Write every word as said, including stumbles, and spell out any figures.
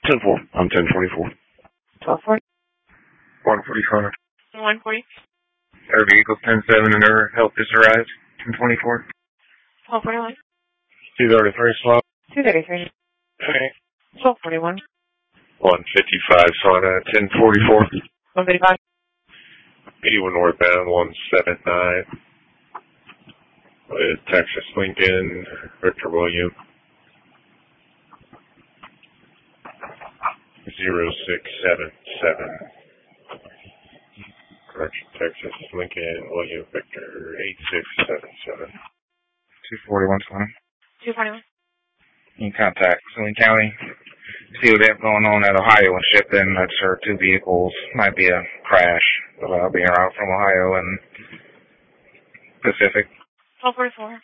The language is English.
ten four. I'm ten forty-four. twelve forty. one forty-five. one forty. Air vehicle ten seven and their help has arrived. ten twenty-four. twelve forty-one. two thirty-three slot. two thirty-three. Okay. twelve forty-one. one fifty-five slot at ten forty-four. one fifty-five. eighty-one northbound, one seven nine. With Texas Lincoln, Victor William. zero six seven seven. Correction, Texas Lincoln, William Victor, eight six seven seven. two forty-one twenty. two forty-one. You can contact Saline County. See what they have going on at Ohio and ship in. That's our two vehicles. Might be a crash, but I'll be en route from Ohio and Pacific. twelve forty-four.